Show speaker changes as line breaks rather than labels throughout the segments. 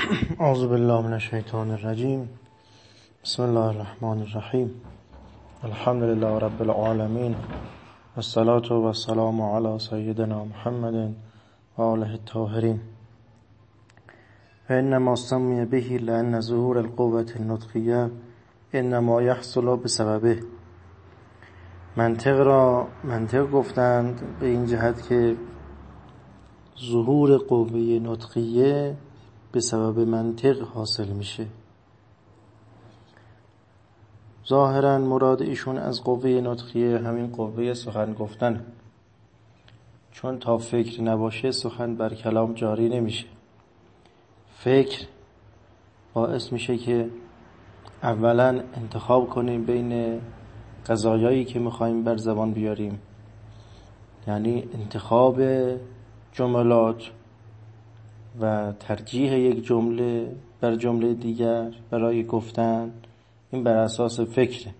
اعوذ بالله من الشیطان الرجیم. بسم الله الرحمن الرحیم. الحمد لله رب العالمین، والصلاة والسلام علی سیدنا محمد و آله الطاهرین. فإنما سمي به لأن ظهور القوة النطقية انما يحصل بسببه. منطق گفتند به این جهت که ظهور قوه نطقیه به سبب منطق حاصل میشه. ظاهرا مراد ایشون از قوه نطقیه همین قوه سخن گفتن، چون تا فکر نباشه سخن بر کلام جاری نمیشه. فکر باعث میشه که اولا انتخاب کنیم بین قضایایی که میخوایم بر زبان بیاریم، یعنی انتخاب جملات و ترجیح یک جمله بر جمله دیگر برای گفتن، این بر اساس فکره.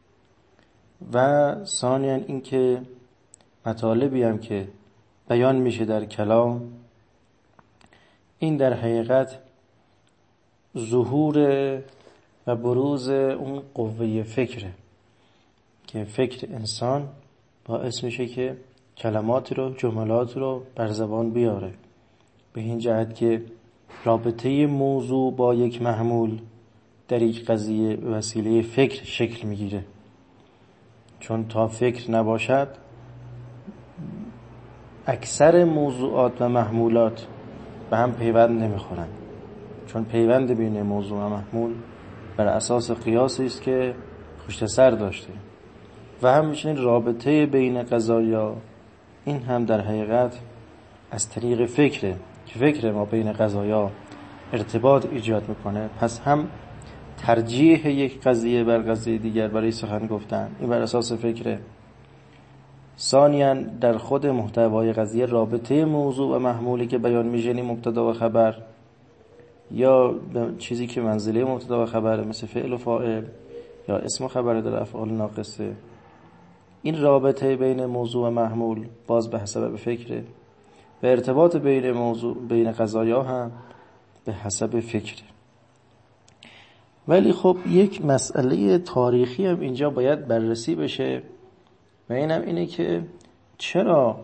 و ثانیاً این که مطالبی هم که بیان میشه در کلام، این در حقیقت ظهور و بروز اون قوه فکره که فکر انسان باعث میشه که کلمات رو، جملات رو بر زبان بیاره. به این جهت که رابطه موضوع با یک محمول در یک قضیه وسیله فکر شکل میگیره، چون تا فکر نباشد اکثر موضوعات و محمولات به هم پیوند نمیخورن، چون پیوند بین موضوع و محمول بر اساس قیاسی است که پشت سر داشته. و همچنین رابطه بین قضایا، این هم در حقیقت از طریق فکره که فکر ما بین قضایا ارتباط ایجاد میکنه. پس هم ترجیح یک قضیه بر قضیه دیگر برای سخن گفتن، این بر اساس فکره. ثانیاً در خود محتوای قضیه رابطه موضوع و محمولی که بیان میشه، مبتدا و خبر، یا چیزی که منزله مبتدا و خبره مثل فعل و فاعل یا اسم و خبر در افعال ناقصه، این رابطه بین موضوع و محمول باز به حسب فکره. و ارتباط بین قضایا هم به حسب فکره. ولی خب یک مسئله تاریخی هم اینجا باید بررسی بشه، و اینم اینه که چرا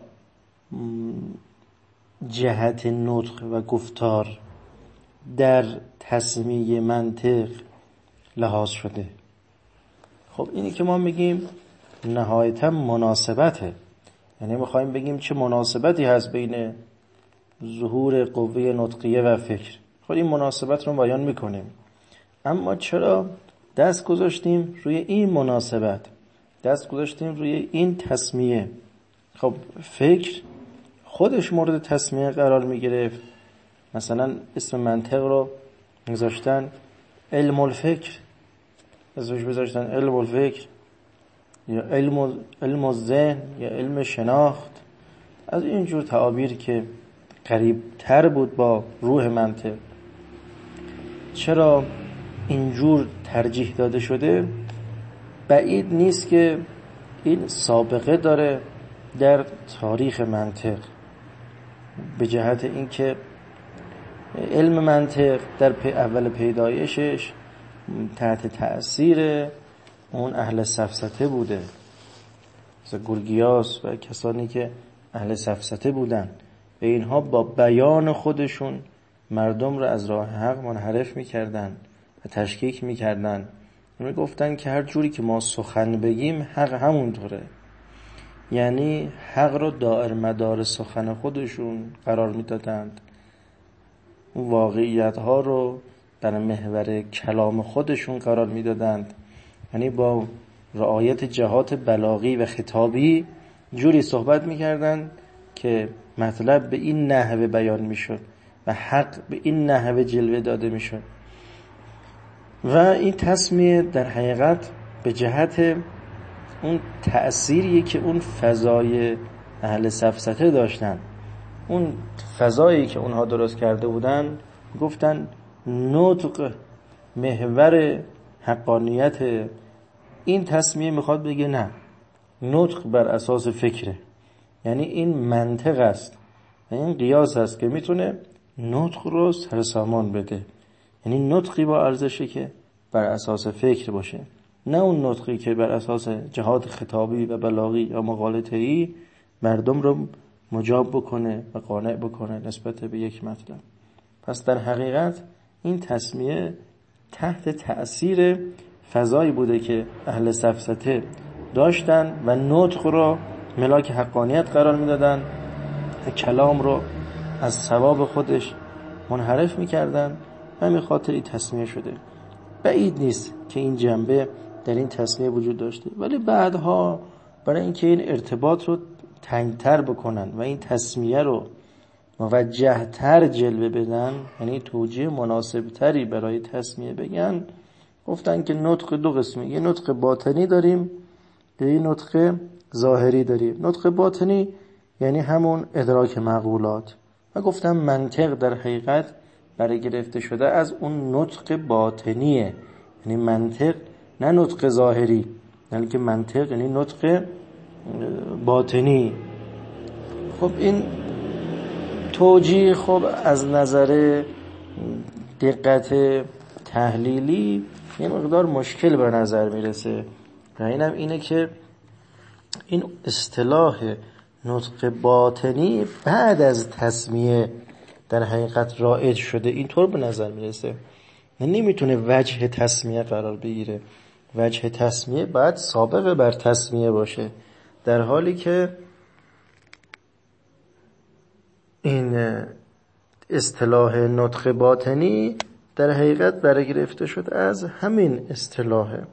جهت نطق و گفتار در تسمیه منطق لحاظ شده. خب اینی که ما میگیم نهایتا مناسبته، یعنی میخوایم بگیم چه مناسبتی هست بین ظهور قوه نطقیه و فکر. خب این مناسبت رو بیان میکنیم، اما چرا دست گذاشتیم روی این مناسبت، دست گذاشتیم روی این تسمیه؟ خب فکر خودش مورد تسمیه قرار میگرفت. مثلا اسم منطق رو گذاشتن علم الفکر، ازش بذاشتن علم الفکر یا علم الذهن یا علم شناخت، از اینجور تعابیر که قریب تر بود با روح منطق. چرا اینجور ترجیح داده شده؟ بعید نیست که این سابقه داره در تاریخ منطق، به جهت اینکه علم منطق در اول پیدایشش تحت تأثیر اون اهل سفسطه بوده، مثل گورگیاس و کسانی که اهل سفسطه بودن. و اینها با بیان خودشون مردم رو از راه حق منحرف میکردن و تشکیک میکردن. میگفتن که هر جوری که ما سخن بگیم حق همونطوره، یعنی حق رو دائر مدار سخن خودشون قرار میدادند، واقعیت ها رو در محور کلام خودشون قرار میدادند. یعنی با رعایت جهات بلاغی و خطابی جوری صحبت میکردن که مطلب به این نحوه بیان میشد و حق به این نحوه جلوه داده میشد. و این تسمیه در حقیقت به جهت اون تأثیری که اون فضای اهل سفسطه داشتن، اون فضایی که اونها درست کرده بودن، گفتن نطق محور حقانیت. این تسمیه میخواد بگه نه، نطق بر اساس فکره، یعنی این منطق است و این قیاس است که میتونه نطق رو سرسامان بده. یعنی نطقی با ارزشه که بر اساس فکر باشه، نه اون نطقی که بر اساس جهات خطابی و بلاغی یا مغالطه‌ای مردم رو مجاب بکنه و قانع بکنه نسبت به یک مطلب. پس در حقیقت این تسمیه تحت تأثیر فضایی بوده که اهل سفسطه داشتن و نطق رو ملاک حقانیت قرار میدادن و کلام رو از صواب خودش منحرف میکردن و همین خاطر این تسمیه شده. بعید نیست که این جنبه در این تسمیه وجود داشته، ولی بعدها برای اینکه این ارتباط رو تنگتر بکنن و این تسمیه رو موجه‌تر جلوه بدن، یعنی توجیه مناسبتری برای تسمیه بگن، گفتن که نطق دو قسمه، یه نطق باطنی داریم یه نطق ظاهری داریم. نطق باطنی یعنی همون ادراک معقولات، و گفتم منطق در حقیقت برای گرفته شده از اون نطق باطنیه، یعنی منطق نه نطق ظاهری، بلکه منطق یعنی نطق باطنی. خب این توجیه خب از نظر دقت تحلیلی یه مقدار مشکل به نظر میرسه، و اینم اینه که این اصطلاح نطق باطنی بعد از تسمیه در حقیقت رایج شده، اینطور به نظر میرسه. نمیتونه وجه تسمیه قرار بگیره، وجه تسمیه باید سابقه بر تسمیه باشه، در حالی که این اصطلاح نطق باطنی در حقیقت برای گرفته شده از همین اصطلاحه.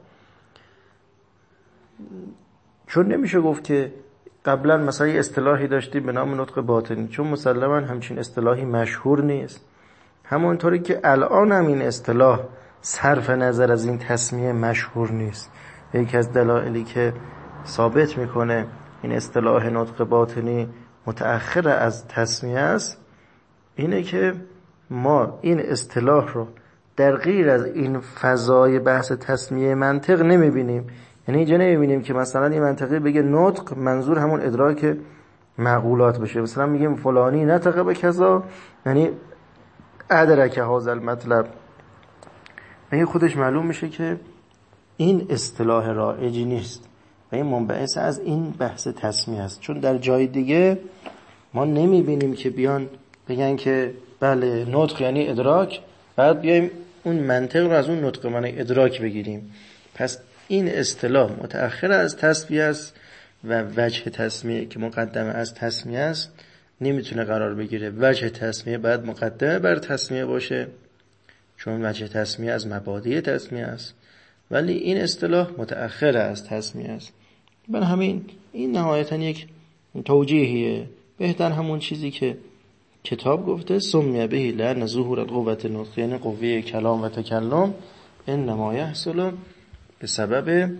چون نمیشه گفت که قبلا مثلا یه اصطلاحی داشتیم به نام نطق باطنی، چون مسلما همچین اصطلاحی مشهور نیست. همونطوری که الان هم این اصطلاح صرف نظر از این تسمیه مشهور نیست. یکی از دلایلی که ثابت میکنه این اصطلاح نطق باطنی متأخر از تسمیه است اینه که ما این اصطلاح رو در غیر از این فضای بحث تسمیه منطق نمیبینیم. یعنی اینجا نمیبینیم که مثلا این منطقی بگه نطق منظور همون ادراک معقولات بشه، مثلا میگیم فلانی نطق به کذا یعنی ادرک هذا المطلب. این خودش معلوم میشه که این اصطلاح رایجی نیست و این منبعث از این بحث تسمیه است. چون در جای دیگه ما نمیبینیم که بیان بگن که بله نطق یعنی ادراک، بعد بیایم اون منطق رو از اون نطق معنی ادراک بگیریم. پس این اصطلاح متأخر از تسمیه است و وجه تسمیه که مقدمه از تسمیه است نمیتونه قرار بگیره. وجه تسمیه باید مقدمه بر تسمیه باشه، چون وجه تسمیه از مبادئ تسمیه است، ولی این اصطلاح متأخر از تسمیه است. بر همین این نهایتاً یک توجیهیه، بهتر همون چیزی که کتاب گفته سمیه بهی لأن ظهور قوت نطق، یعنی قوه کلام و تکلم انما یحصل به سبب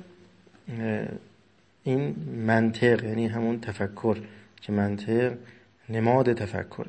این منطق، یعنی همون تفکر که منطق نماد تفکر.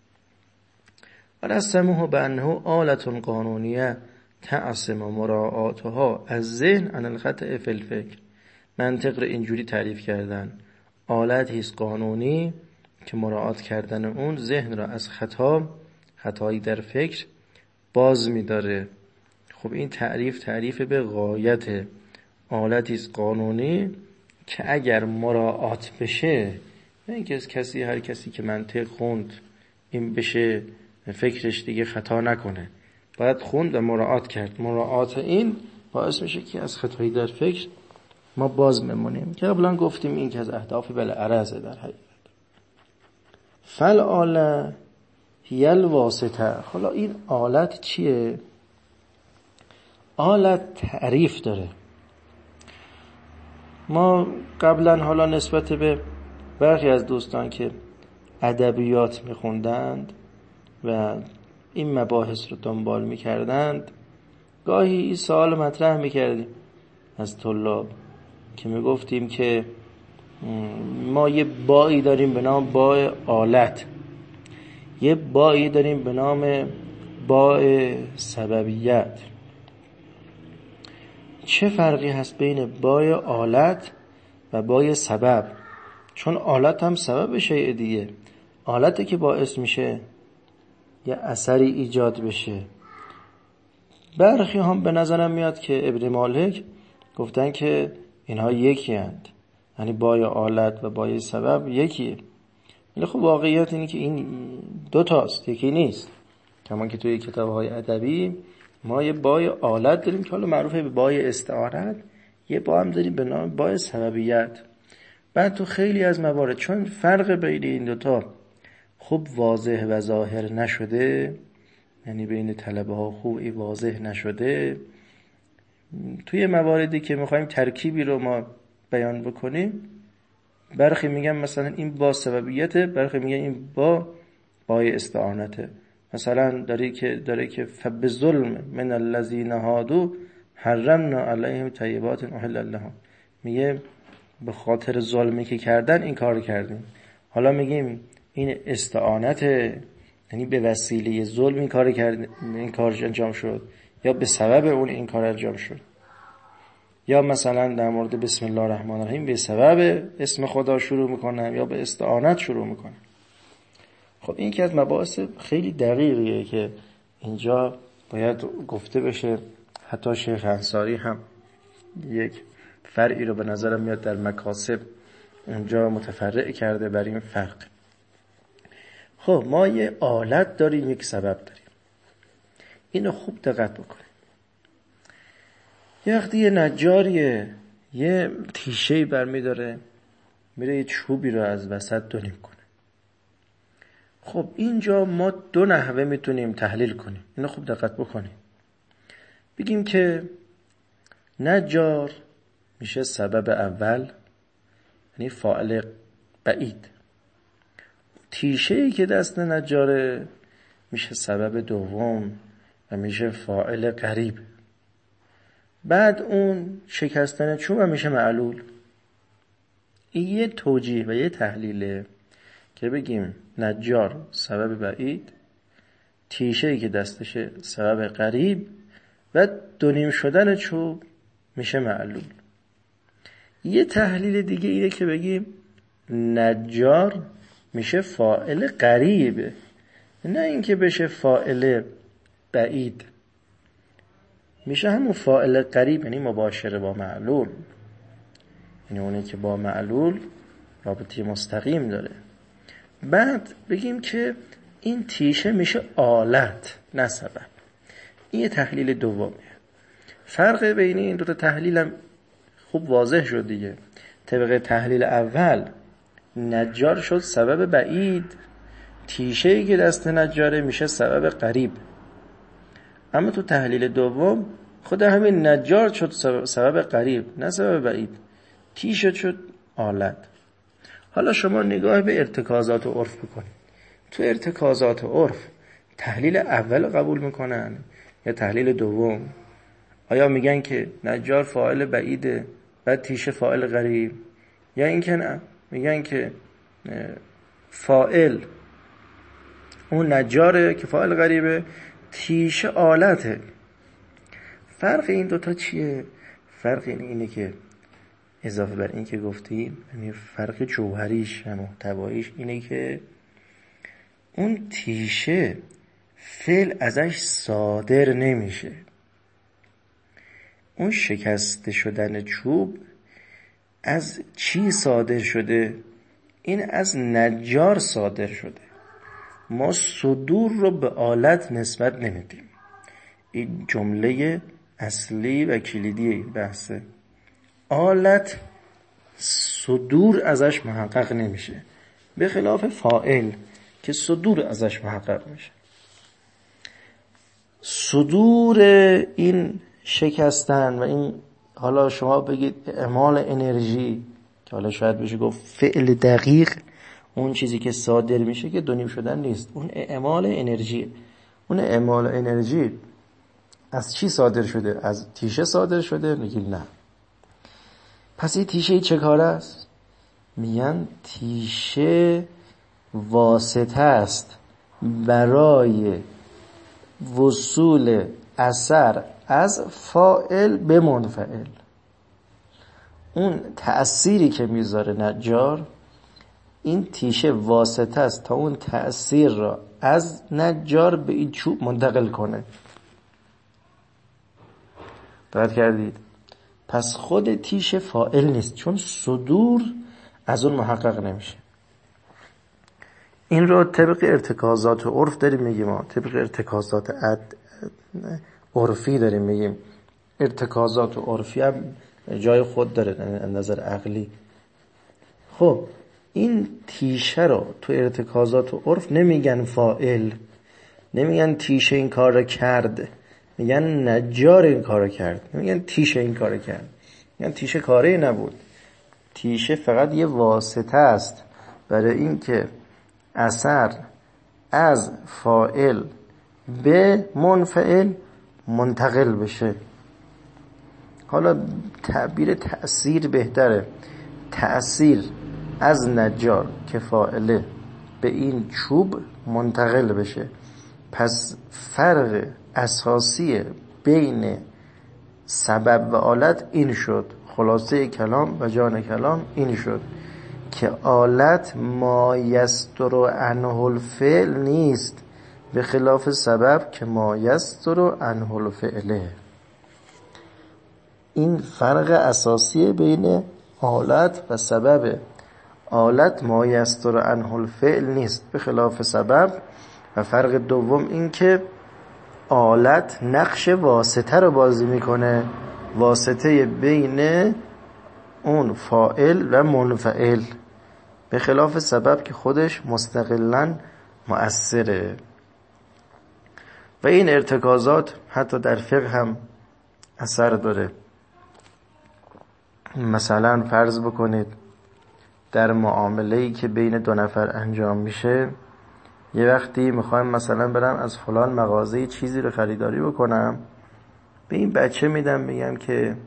و رسموه بأنه آلة قانونیه تعصم مراعاتها از ذهن عن الخطأ فی الفکر. منطق رو اینجوری تعریف کردن: آلتی است قانونی که مراعات کردن اون ذهن را از خطایی در فکر باز می‌داره. خب این تعریف به غایت. آلتی است قانونی که اگر مراعات بشه، نه اینکه هر کسی که منطق خوند این بشه فکرش دیگه خطا نکنه، باید خوند و مراعات کرد. مراعات این باعث میشه که از خطایی در فکر ما باز بمونیم، که قبلا گفتیم این که از اهداف بالعرضه. در حقیقت فالآلة هی الواسطه. حالا این آلت چیه؟ آلت تعریف داره. ما قبلا حالا نسبت به برخی از دوستان که ادبیات میخوندند و این مباحث رو دنبال میکردند، گاهی این سوال مطرح میکردیم از طلاب که میگفتیم که ما یه بایی داریم به نام بای آلت، یه بایی داریم به نام بای سببیت. چه فرقی هست بین بای آلت و بای سبب؟ چون آلت هم سبب شیء دیگه. آلته که باعث میشه یه اثری ایجاد بشه، برخی هم به نظرم میاد که ابن مالک گفتن که اینها یکی هستند، یعنی بای آلت و بای سبب یکیه. ولی خب واقعیت اینه که این دو تاست، یکی نیست. کما که توی کتاب‌های ادبی ما یه بای آلت داریم که حالا معروفه به بای استعارت، یه با هم داریم به نام بای سببیت. بعد تو خیلی از موارد چون فرق بین این دوتا خوب واضح و ظاهر نشده، یعنی بین طلبه ها خوبی واضح نشده، توی مواردی که میخوایم ترکیبی رو ما بیان بکنیم، برخی میگن مثلا این با سببیته، برخی میگن این با بای استعانته. مثلا داره که فبظلم من الذین هادوا حرمنا علیهم طیبات احل لهم، میگه به خاطر ظلمی که کردن این کار کردیم. حالا میگیم این استعانته، یعنی به وسیله ظلم این کار انجام شد، یا به سبب اون این کار انجام شد. یا مثلا در مورد بسم الله الرحمن الرحیم به سبب اسم خدا شروع میکنم یا به استعانت شروع میکنم. خب این که از مباحث خیلی دقیقیه که اینجا باید گفته بشه. حتی شیخ انصاری هم یک فرعی رو به نظرم میاد در مکاسب اونجا متفرع کرده بر این فرق. خب ما یه آلت داریم، یک سبب داریم. اینو خوب دقت بکنیم. یه وقتی یه نجاریه یه تیشه‌ای برمی داره، میره یه چوبی رو از وسط دو نیم کنه. خب اینجا ما دو نحوه میتونیم تحلیل کنیم. اینو خوب دقت بکنیم. بگیم که نجار میشه سبب اول، یعنی فاعل بعید. تیشه‌ای که دست نجاره میشه سبب دوم و میشه فاعل قریب. بعد اون شکستن چوب میشه معلول. این یه توجیه و یه تحلیله که بگیم نجار سبب بعید، تیشه‌ای که دستشه سبب قریب و دونیم شدن چوب میشه معلول. یه تحلیل دیگه اینه که بگیم نجار میشه فاعل قریب، نه اینکه بشه فاعل بعید، میشه همون فاعل قریب، یعنی مباشره با معلول، یعنی اونی که با معلول رابطه مستقیم داره. بعد بگیم که این تیشه میشه آلت نه سبب. این یه تحلیل دومیه. فرق بین این دو تا تحلیل هم خوب واضح شد دیگه. طبق تحلیل اول نجار شد سبب بعید، تیشه‌ای که دست نجاره میشه سبب قریب. اما تو تحلیل دوم خود همین نجار شد سبب قریب نه سبب بعید، تیشه شد آلت. حالا شما نگاه به ارتکازات عرف بکنید. تو ارتکازات عرف تحلیل اول قبول میکنن یا تحلیل دوم؟ آیا میگن که نجار فاعل بعیده بعد تیشه فاعل قریب، یا اینکه نه میگن که فاعل اون نجاره که فاعل قریبه، تیشه آلته؟ فرق این دوتا چیه؟ فرق اینه که اضافه بر این که گفتیم، یعنی فرق جوهریش و محتواییش اینه که اون تیشه فعل ازش صادر نمیشه. اون شکسته شدن چوب از چی صادر شده؟ این از نجار صادر شده. ما صدور رو به آلت نسبت نمیدیم. این جمله اصلی و کلیدی بحثه. آلت صدور ازش محقق نمیشه، به خلاف فاعل که صدور ازش محقق میشه. صدور این شکستن و این، حالا شما بگید اعمال انرژی، که حالا شاید بشه گفت فعل دقیق، اون چیزی که صادر میشه که دونیم شدن نیست، اون اعمال انرژی. اون اعمال انرژی از چی صادر شده؟ از تیشه صادر شده؟ میگیم نه. پس این تیشه چه کار است؟ میگن تیشه واسطه است برای وصول اثر از فاعل به منفعل. اون تأثیری که میذاره نجار، این تیشه واسطه است تا اون تأثیر را از نجار به این چوب منتقل کنه. دقت کردید؟ پس خود تیشه فاعل نیست، چون صدور از اون محقق نمیشه. این رو طبق ارتکازات و عرف داریم میگیم، ما طبق ارتکازات عرفی داریم میگیم. ارتکازات و عرفی هم جای خود داره از نظر عقلی. خب این تیشه رو تو ارتکازات و عرف نمیگن فاعل، نمیگن تیشه این کار رو کرد، میگن نجار این کار رو کرد، نمیگن تیشه این کار رو کرد، میگن تیشه کاری نبود. تیشه فقط یه واسطه است برای این که اثر از فاعل به منفعل منتقل بشه. حالا تعبیر تأثیر بهتره. تأثیر از نجار که فاعله به این چوب منتقل بشه. پس فرق اساسی بین سبب و آلت این شد. خلاصه کلام و جان کلام این شد که آلت ما یستر عنه الفعل نیست، به خلاف سبب که ما یستر عنه الفعله. این فرق اساسی بین آلت و سبب. آلت ما یستر عنه الفعل نیست به خلاف سبب. و فرق دوم این که آلت نقش واسطه رو بازی میکنه، واسطه بین اون فاعل و منفعل، به خلاف سبب که خودش مستقلاً مؤثره. و این ارتکازات حتی در فقه هم اثر داره. مثلا فرض بکنید در معامله‌ای که بین دو نفر انجام میشه، یه وقتی میخوایم مثلا برم از فلان مغازه چیزی رو خریداری بکنم، به این بچه میدم، میگم که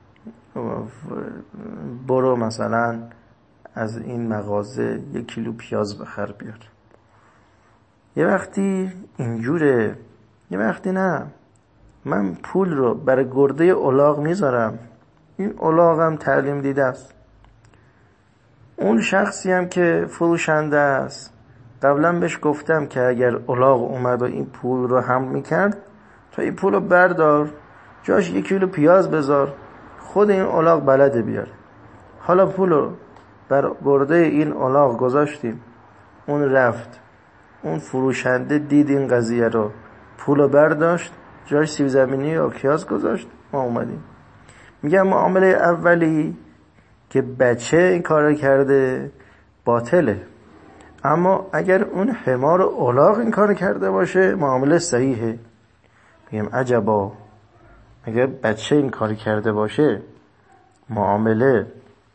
برو مثلا از این مغازه 1 کیلو پیاز بخر بیار. یه وقتی اینجوره، یه وقتی نه، من پول رو برای گرده الاغ میذارم، این الاغ هم تعلیم دیده است. اون شخصی هم که فروشنده است قبلا بهش گفتم که اگر الاغ اومد و این پول رو حمل میکرد، تو این پول رو بردار جاش 1 کیلو پیاز بذار، خود این الاغ بلده بیاره. حالا پول رو بر گرده این الاغ گذاشتیم، اون رفت، اون فروشنده دید این قضیه رو، پول رو برداشت جاش سیب زمینی یا پیاز گذاشت، ما اومدیم. میگم معامله اولی که بچه این کار کرده باطله، اما اگر اون حمار و الاغ این کار کرده باشه معامله صحیحه. میگم عجبا، اگر بچه این کار کرده باشه معامله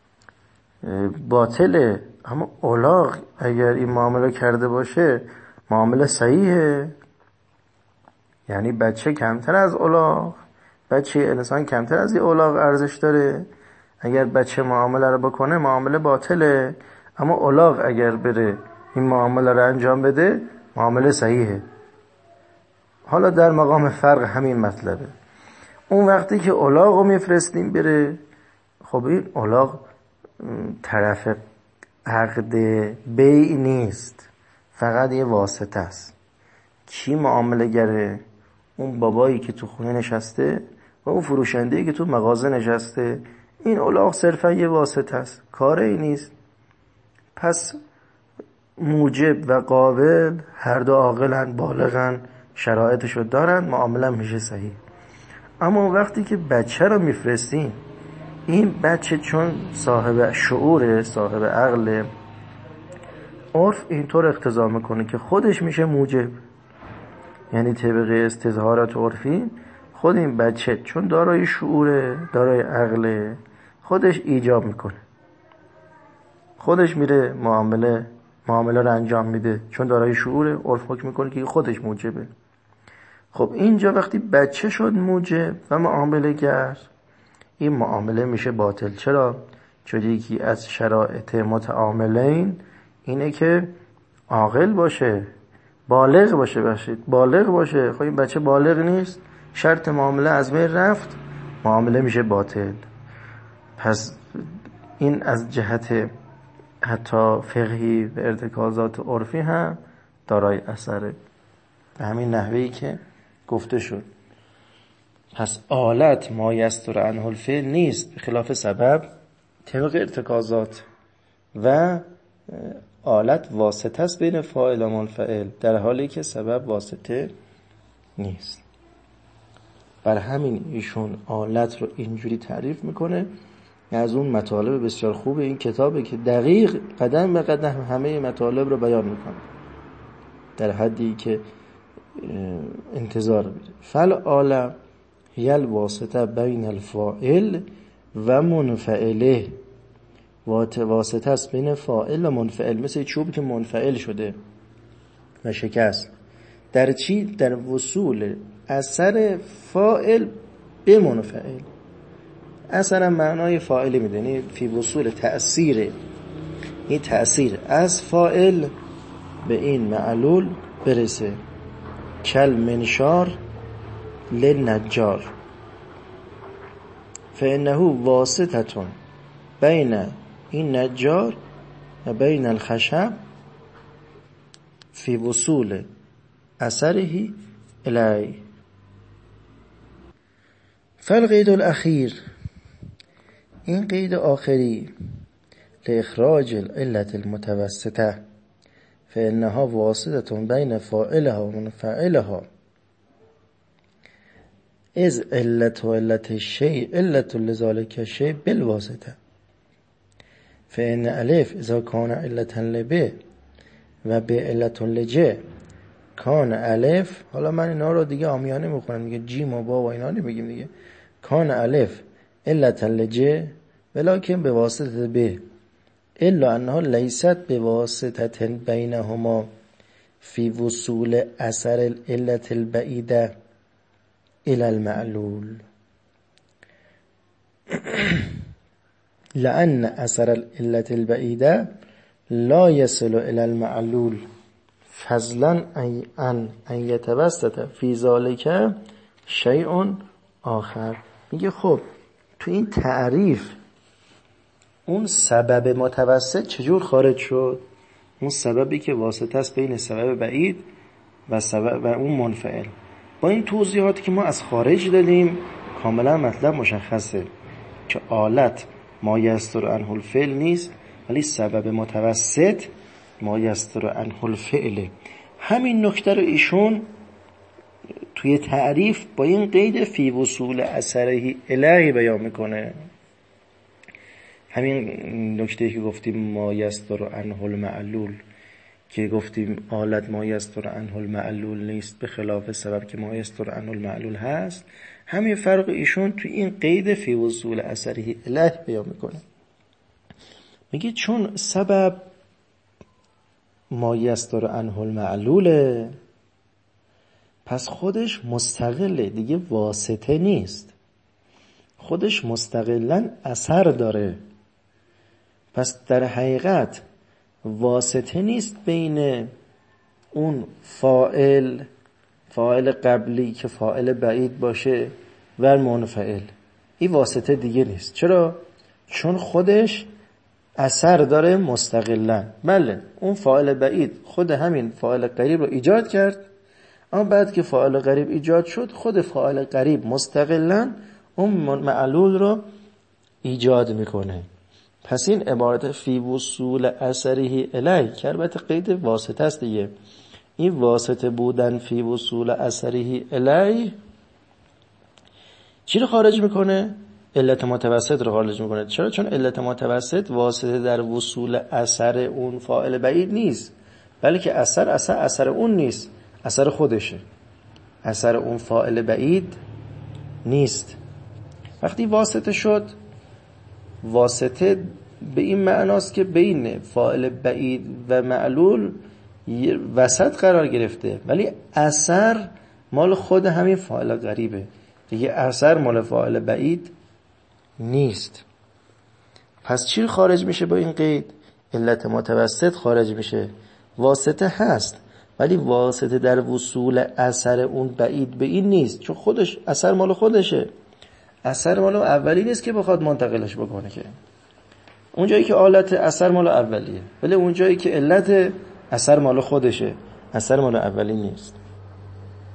باطله، اما الاغ اگر این معامله کرده باشه معامله صحیحه. یعنی بچه کمتر از الاغ، بچه انسان کمتر از این الاغ ارزش داره. اگر بچه معامله رو بکنه معامله باطله، اما الاغ اگر بره این معامله رو انجام بده معامله صحیحه. حالا در مقام فرق همین مطلبه. اون وقتی که الاغ رو میفرستیم بره، خب این الاغ طرف عقد بیع نیست، فقط یه واسطه است. کی معامله گره؟ اون بابایی که تو خونه نشسته و اون فروشنده‌ای که تو مغازه نشسته. این الاغ صرفا یه واسطه است، کاری نیست. پس موجب و قابل هر دو عاقلن، بالغن، شرایطشو دارن، معامله میشه صحیح. اما وقتی که بچه رو میفرستیم، این بچه چون صاحب شعوره، صاحب عقله، عرف اینطور اقتضا میکنه که خودش میشه موجب. یعنی طبق استظهارات عرفی خود این بچه چون دارای شعوره، دارای عقله، خودش ایجاب میکنه، خودش میره معامله رو انجام میده. چون دارای شعوره عرف حکم میکنه که خودش موجبه. خب اینجا وقتی بچه شد موجب و معامله گر، این معامله میشه باطل. چرا؟ چون یکی از شرایط متعاملین اینه که عاقل باشه، بالغ باشه. خب این بچه بالغ نیست، شرط معامله از بین رفت، معامله میشه باطل. پس این از جهت حتی فقهی و ارتکازات عرفی هم دارای اثره، به همین نحوهی که گفته شد. پس آلت ما یستر عنه الفعل نیست، به خلاف سبب طبق ارتکازات، و آلت واسطه است بین فاعل و منفعل، در حالی که سبب واسطه نیست. بر همین ایشون آلت رو اینجوری تعریف میکنه. از اون مطالب بسیار خوب این کتابه که دقیق قدم به قدم همه مطالب رو بیان میکنه در حدی که انتظار میره. فالآلة هی الواسطه بین الفاعل و منفعله، واسطه است بین فاعل و منفعل، مثل چوب که منفعل شده و شکست. در چی؟ در وصول اثر فاعل به منفعل. اثر معنای فاعلی میدونی، فی وصول تأثیر، این تأثیر از فاعل به این معلول برسه. کل منشار للنجار فانه واسطه بین این نجار و بین الخشب فی وصول اثره الی. فالقید الاخیر، این قید آخری، لاخراج العلة المتوسطه فانها واسطه بین فاعلها و منفعلها، از علت و علت الشیء علت لذلك الشیء بالواسطه، فان الف اذا کان علتا لب و ب علت لج کان الف، حالا من اینا رو دیگه عامیانه میخونم دیگه، جیم و با و اینا نمیگیم دیگه، کان الف علتا لج ولکن به واسطه ب الا انها لیست به واسطه بینهما فی وصول اثر العلت البعیده الى المعلول، لأن اثر العلت البعیده لا يصل الى المعلول فضلا ان يتوسط فی ذلك شیء آخر. میگه خب تو این تعریف اون سبب متوسط چجور خارج شد؟ اون سببی که واسطه است بین سبب بعید و سبب و اون منفعل. با این توضیحاتی که ما از خارج دادیم کاملا مطلب مشخصه که آلت ما یستر عنه الفعل نیست، ولی سبب متوسط ما یستر عنه الفعل. همین نکته رو ایشون توی تعریف با این قید فی وصول اثره الیه بیان میکنه. همین نکته که گفتیم ما یستر عنه المعلول، که گفتیم آلت ما یستر عنه المعلول نیست به خلاف سبب که ما یستر عنه المعلول هست، همین فرق ایشون توی این قید فی وصول اثره الیه بیان میکنه. میگه چون سبب ما یستر عنه المعلوله، پس خودش مستقله دیگه، واسطه نیست، خودش مستقلاً اثر داره. پس در حقیقت واسطه نیست بین اون فاعل قبلی که فاعل بعید باشه و منفعل، این واسطه دیگه نیست. چرا؟ چون خودش اثر داره مستقلاً. بله اون فاعل بعید خود همین فاعل قریب رو ایجاد کرد، اما بعد که فاعل قریب ایجاد شد خود فاعل قریب مستقلاً اون معلول رو ایجاد میکنه. پس این عبارت فی وصول اثره الی که البته قید واسطه است دیگه، این واسطه بودن فی وصول اثره الی چی رو خارج میکنه؟ علت متوسط رو خارج میکنه. چرا؟ چون علت متوسط واسطه در وصول اثر اون فاعل بعید نیست، بلکه اثر اون نیست، اثر خودشه، اثر اون فاعل بعید نیست. وقتی واسطه شد، واسطه به این معناست که بین فاعل بعید و معلول وسط قرار گرفته، ولی اثر مال خود همین فاعل غریبه دیگه، اثر مال فاعل بعید نیست. پس چی خارج میشه با این قید؟ علت متوسط خارج میشه. واسطه هست ولی واسطه در وصول اثر اون بعید به این نیست، چون خودش اثر مال خودشه، اثر مال اولی نیست که بخواد منتقلش بکنه. که اونجایی که آلت اثر مال اولیه، ولی اونجایی که علت اثر مال خودشه، اثر مال اولی نیست.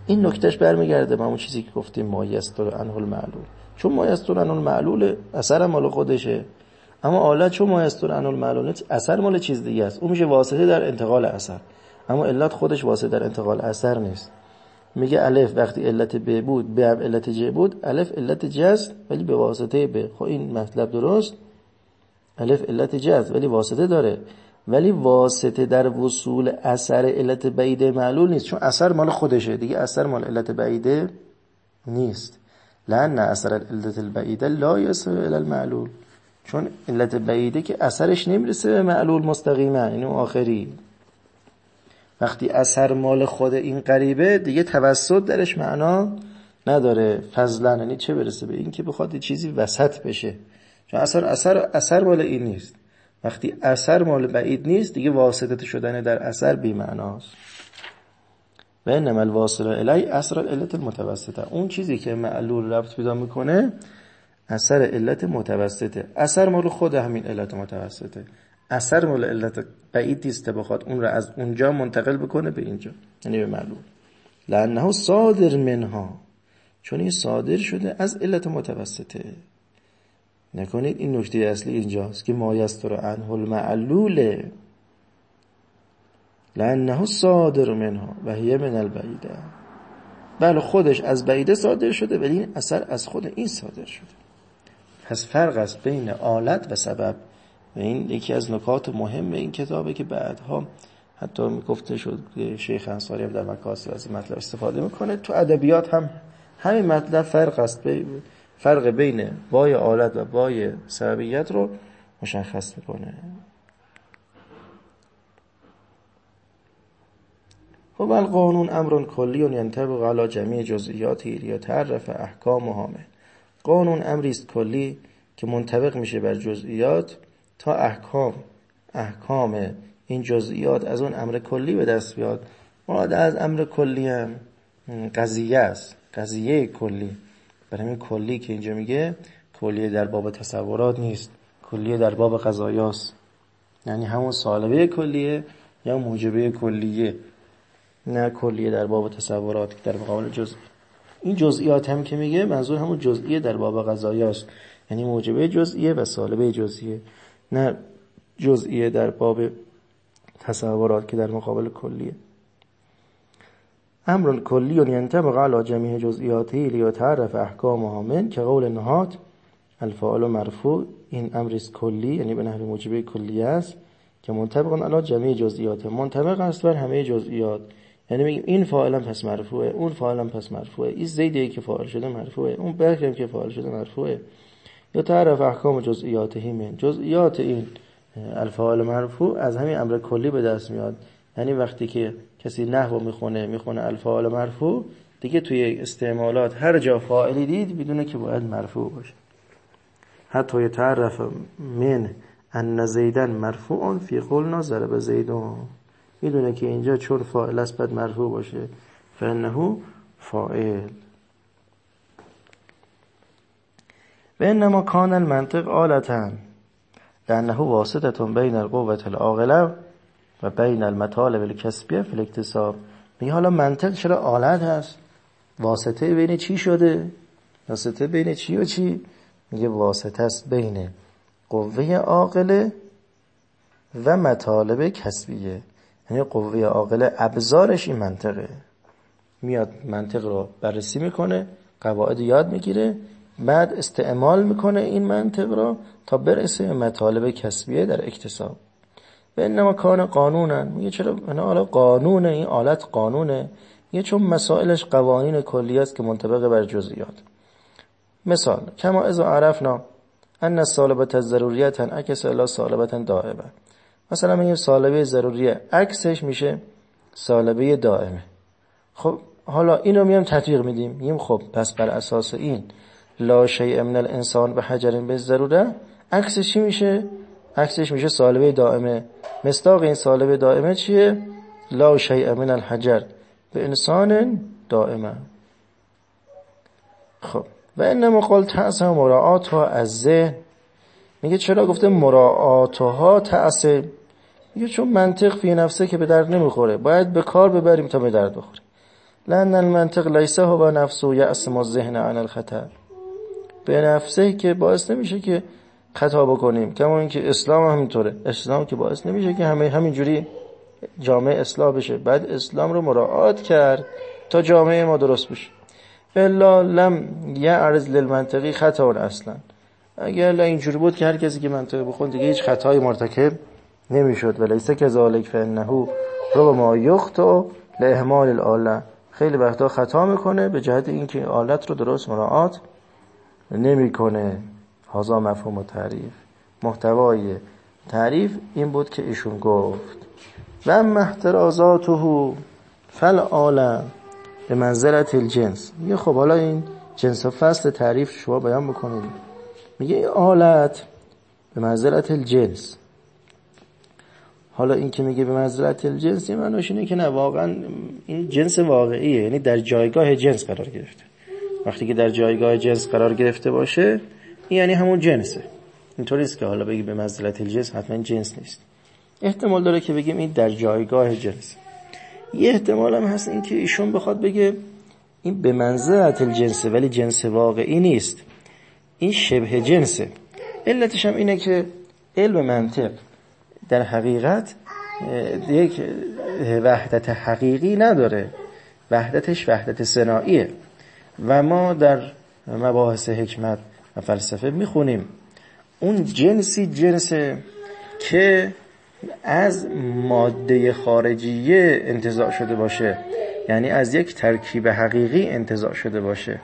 این نکتهش برمیگرده به اون چیزی که گفتیم ما یستر عنه المعلول. چون ما یستر عنه المعلول اثر مال خودشه، اما آلت چون ما یستر عنه المعلول اثر مال چیز دیگه است، اون میشه واسطه در انتقال اثر، اما علت خودش واسطه در انتقال اثر نیست. میگه الف وقتی علت ب بود، ب هم علت ج بود، الف علت ج است ولی به واسطه ب. خب این مطلب درست، الف علت ج است ولی واسطه داره، ولی واسطه در وصول اثر علت بعیده معلول نیست، چون اثر مال خودشه دیگه، اثر مال علت بعیده نیست. لأن اثر علت البعیده لا یصل الی المعلول، چون علت بعیده که اثرش نمیرسه به معلول مستقیما، اینو آخری. وقتی اثر مال خود این قریبه دیگه توسط درش معنا نداره فضلا، یعنی چه برسه به این که بخواد چیزی وسط بشه، چون اثر مال این نیست. وقتی اثر مال بعید نیست دیگه واسطه شدن در اثر بی معناست. و انما الواصل الی اثر العلت المتوسطه، اون چیزی که معلول ربط پیدا میکنه اثر علت متوسطه، اثر مال خود همین علت متوسطه، اثر مال علت بعید نیست بخواد اون رو از اونجا منتقل بکنه به اینجا، یعنی به معلول. لانه صادر منها، چون این صادر شده از علت متوسطه. نکنید این نکته اصلی اینجاست که ما یستر عنه المعلول لانه صادر منها و هی من البعیده. بله خودش از بعیده صادر شده ولی این اثر از خود این صادر شده. پس فرق است بین آلت و سبب. و این یکی از نکات مهم این کتابه که بعدها حتی میگفته شد شیخ انصاری هم در مکاسب از این مطلب استفاده میکنه. تو ادبیات هم همین مطلب فرق است، فرق بین بای آلت و بای سببیت رو مشخص میکنه. خب القانون امر کلی ینطبق علی جمیع جزئیاته لیتعرف احکامها منه. قانون امری است کلی که منطبق میشه بر جزئیات تا احکام این جزئیات از اون امر کلی به دست بیاد. مراد از امر کلی هم قضیه است، قضیه کلی. برای همین کلی که اینجا میگه کلیه در باب تصورات نیست، کلیه در باب قضایاست، یعنی همون سالبه کلیه یا موجبه کلیه، نه کلیه در باب تصورات که در مقابل جزئی. این جزئیات هم که میگه منظور همون جزئیه در باب قضایاست، یعنی موجبه جزئیه و سالبه جزئیه، نه جزئیه در باب تصورات که در مقابل کلیه. امر کلی ینطبق علی جمیع جزئیاته لیتعرف احکامها من، که قول نهات الفاعل مرفوع. این امر است کلی، یعنی به نحو موجبه کلیه است که منطبق علی جمیع جزئیات، منطبق است بر همه جزئیات. یعنی میگیم این فاعل پس مرفوعه، اون فاعل پس مرفوعه، این زیدی که فاعل شده مرفوعه، اون بکر که فاعل شده مرفوعه. یا تعرف احکام جزئیاته من، جزئیات این الفاعل مرفوع از همین امر کلی به دست میاد. یعنی وقتی که کسی نحو میخونه الفاعل مرفوع، دیگه توی استعمالات هر جا فاعلی دید بدونه که باید مرفوع باشه. حتی یتعرف من ان زیدن مرفوع فی قولنا ضرب زیدون، میدونه که اینجا چون فاعل است باید مرفوع باشه، فانه فاعل. و انما کان المنطق آلة لانه واسطه بین القوة العاقله و بین المطالب الکسبیه فی الاکتساب. میگه حالا منطق چرا آلت هست؟ واسطه بین چی شده؟ واسطه بین چی و چی؟ میگه واسطه است بین قوه عاقله و مطالب کسبیه. یعنی قوه عاقله ابزارش این منطقه، میاد منطق رو بررسی میکنه، قواعد یاد میگیره، بعد استعمال میکنه این منطق رو تا برسه مطالب کسبیه در اکتساب. و انما کان قانونا، میگه چرا حالا قانون این آلت قانونه؟ میگه چون مسائلش قوانین کلی است که منطبق بر جزئیات. مثال کما اذا عرفنا ان السالبه الضروریه تنعکس الی سالبه دائمه. مثلا میگه سالبه ضروریه عکسش میشه سالبه دائمه. خب حالا اینو میام تطبیق میدیم، میگیم خب پس بر اساس این لا شیء من الانسان بحجر بالضروره عکسش چی میشه؟ عکسش میشه سالبه دائمه. مصداق این سالبه دائمه چیه؟ لا شیء من الحجر به انسان دائمه. خب و انما قال تأس مراعاتها از ذهن. میگه چرا گفته مراعاتها تأس؟ میگه چون منطق فی نفسه که به درد نمیخوره، باید به کار ببریم تا به درد بخوره. لأن المنطق لیس هو نفسه یعصم الذهن عن الخطأ، به نفسه که باعث نمیشه که خطا بکنیم. کما اینکه اسلام همینطوره، اسلام که باعث نمیشه که همینجوری جامعه اصلاح بشه، بعد اسلام رو مراعات کرد تا جامعه ما درست بشه. الا لم یعرض للمنطقی خطا اصلا، اگر اینجوری بود که هر کسی که منطق بخوند دیگه هیچ خطایی مرتکب نمیشد. ولیس کذالک فانه ربما یخطئ لاهمال الاله، خیلی وقتا خطا میکنه به جهت اینکه آلت رو درست مراعات نمیکنه. هذا مفهوم التعریف. محتوای تعریف این بود که ایشون گفت و اما احترازاته فالعالم به منزلت الجنس. میگه خب حالا این جنس و فصل تعریف شما بیان بکنید. میگه این آلت به منزلت الجنس. حالا این که میگه به منزلت الجنس معنیش اینه که نه واقعا این جنس واقعیه، یعنی در جایگاه جنس قرار گرفته. وقتی که در جایگاه جنس قرار گرفته باشه این یعنی همون جنسه. اینطوری است که حالا بگی به منزلت الجنس حتما جنس نیست. احتمال داره که بگیم این در جایگاه جنس. یه احتمال هم هست این که ایشون بخواد بگه این به منزلت الجنسه ولی جنس واقعی نیست، این شبه جنسه. علتش هم اینه که علم منطق در حقیقت یک وحدت حقیقی نداره، وحدتش وحدت صناعیه و ما در مباحث حکمت و فلسفه میخونیم اون جنسی جنسه که از ماده خارجیه انتزاع شده باشه، یعنی از یک ترکیب حقیقی انتزاع شده باشه.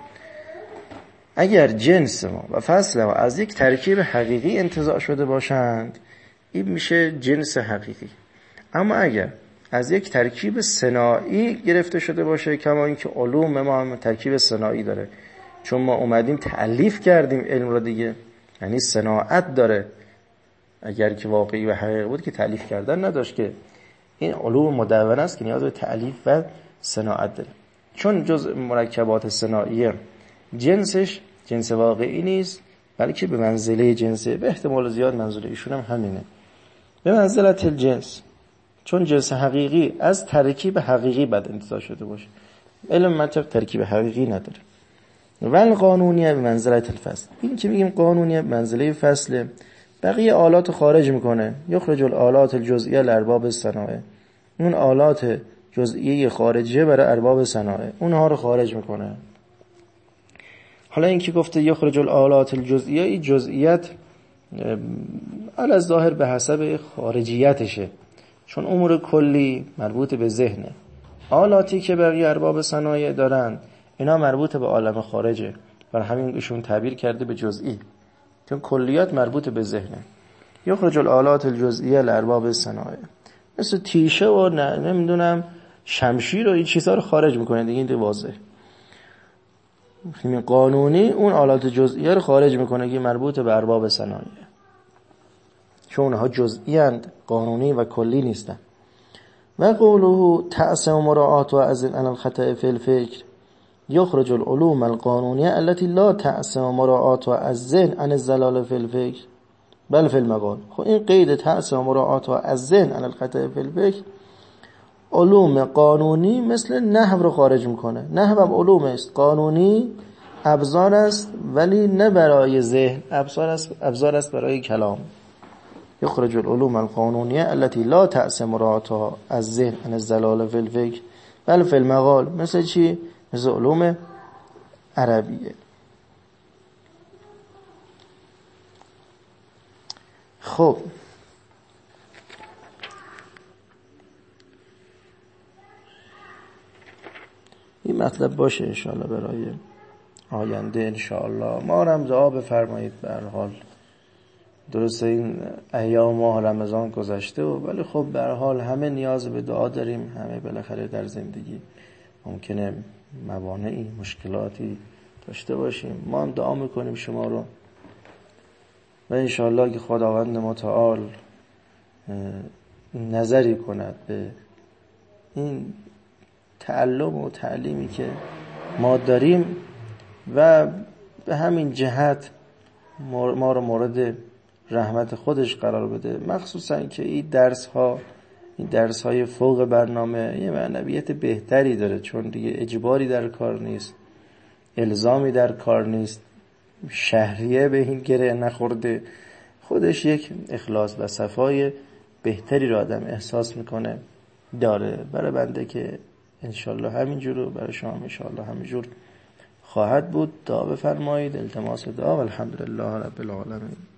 اگر جنس ما و فصل ما از یک ترکیب حقیقی انتزاع شده باشند این میشه جنس حقیقی. اما اگر از یک ترکیب صناعی گرفته شده باشه، کما اینکه علوم ما هم ترکیب صناعی داره، چون ما اومدیم تألیف کردیم علم رو دیگه، یعنی صناعت داره. اگر که واقعی و حقیقی بود که تألیف کردن نداشت، که این علوم مدونه است که نیاز به تألیف و صناعت داره. چون جز مرکبات صناعیه جنسش جنس واقعی نیست بلکه به منزله جنسه. به احتمال زیاد منظور ایشون هم همینه، به منزلت الجنس، چون جنس حقیقی از ترکیب حقیقی بعد انتزاع شده باشه. علم منطق ترکیب حقیقی نداره. ول قانونیه به منزلت الفصل، این که میگیم قانونیه به منزله فصله، بقیه آلات خارج میکنه. یخرج الآلات الجزئیه لارباب الصنایع، اون آلات جزئیه خارجیه برای ارباب صنایع اونها رو خارج میکنه. حالا این که گفته یخرج الآلات الجزئیه، این جزئیت علی الظاهر به حسب خارجیتشه، چون امور کلی مربوط به ذهنه. آلاتی که بقیه ارباب صنایع دارن اینا مربوط به عالم خارجه، برای همین ایشون تعبیر کرده به جزئی، چون کلیات مربوط به ذهنه. یخرج الآلات الجزئیه لارباب صنایع، مثل تیشه و نمیدونم شمشیر و این چیزها رو خارج میکنه دیگه، این واضحه. این قانونی اون آلات جزئیه رو خارج میکنه که مربوط به ارباب صنایع، چون اونها جزئی اند، قانونی و کلی نیستن. و قوله تعصم مراعات و اذن عن الخطأ فی الفکر یخرج العلوم القانونیه التي لا تعصم مراعات و اذن عن الزلال فی الفکر بل فی المقال. خب این قید تعصم مراعات و اذن عن الخطأ فی الفکر علوم قانونی مثل نحو رو خارج میکنه. نحو هم علوم است قانونی، ابزار است ولی نه برای ذهن، ابزار است برای کلام. یخرج العلوم القانونیه التي لا تعصم مراعاتها از ذهن عن الزلال فی الفکر بل فی المقال. مثل چی؟ مثل علوم عربیه. خب این مطلب باشه انشاءالله برای آینده. انشاءالله ما هم دعا بفرمایید. به هر حال درسته این ایام ماه رمضان گذشته ولی خب به هر حال همه نیاز به دعا داریم. همه بالاخره در زندگی ممکنه موانعی مشکلاتی داشته باشیم، ما هم دعا میکنیم شما رو و انشاءالله که خداوند متعال نظری کند به این تعلم و تعلیمی که ما داریم و به همین جهت ما رو مورد رحمت خودش قرار بده. مخصوصا که این درس ها این درس های فوق برنامه یه معنویت بهتری داره، چون دیگه اجباری در کار نیست، الزامی در کار نیست، شهریه به این گره نخورده، خودش یک اخلاص و صفای بهتری رو آدم احساس میکنه داره. برای بنده که انشالله همینجور و برای شما انشالله همینجور خواهد بود. دعا بفرمایید، التماس دعا. و الحمدلله رب العالمین.